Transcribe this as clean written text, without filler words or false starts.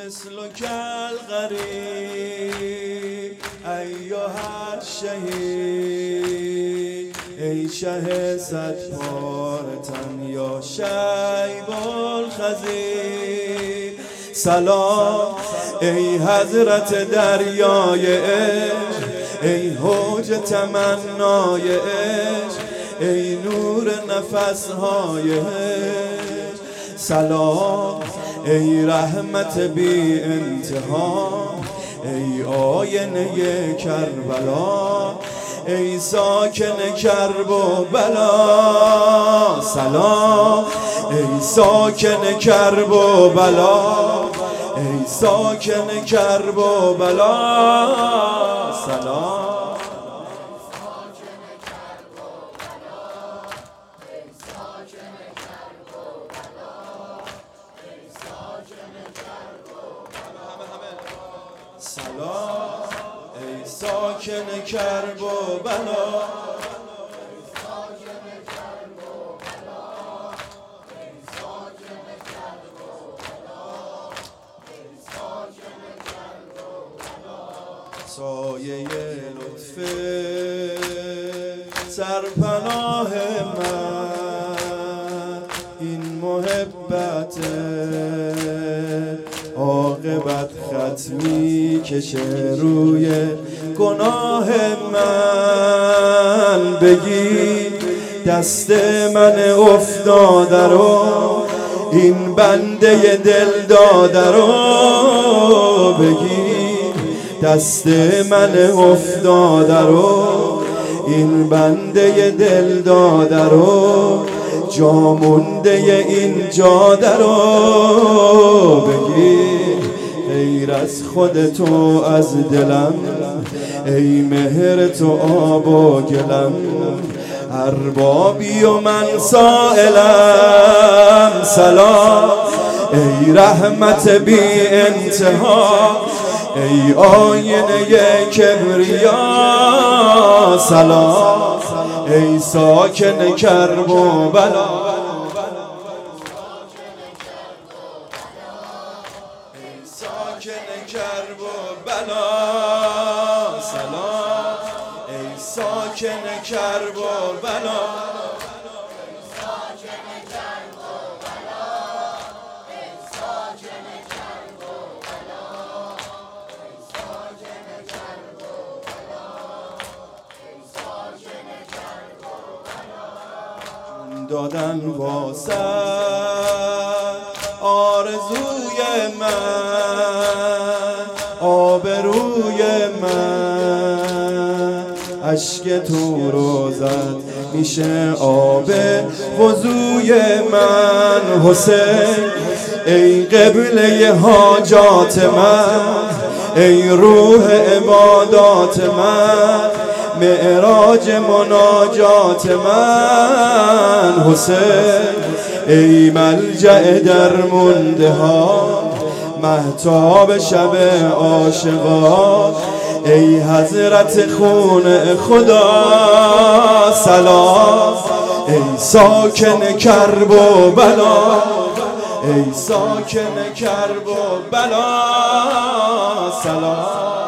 مثلك الغریب ایها الشهید، ای شه صد پاره تن یا شیب الخضیر. سلام ای حضرت دریای عشق، ای حوج تمنای عشق، ای نور نفسهای عشق. سلام ای رحمت بی انتها، ای آینه کربلا، ای ساکن کرب و بلا. سلام ای ساکن کرب و بلا، ای ساکن کرب و بلا. سلام سلام ای ساکن کرب و بلا. سایه لطف سرپناه من این محبت، عاقبت خط می کشه روی گناه من. بگی دست من افتاده رو، این بنده دل داده رو. بگی دست من افتاده رو، این بنده دل داده رو. جا مونده این جاده رو. بگی غیر از خود تو از دلم، ای مهر تو آب و گلم. اربابی و من سائلم. سلام ای رحمت بی انتها، ای آینه کبریا. سلام ای ساکن کرب و بلا، ای ساکن کرب و بلا. سلام ای ساکن کرب و بلا. دادن واسه آرزوی من، آبروی من. اشک تو رو زد میشه آب وضوی من. حسین ای قبله حاجات من، ای روح عبادات من، معراج مناجات من. حسین ای ملجأ درمونده ها، مهتاب شب عاشقا، ای حضرت خون خدا. سلام ای ساکن کرب و بلا، ای ساکن کرب و بلا. سلام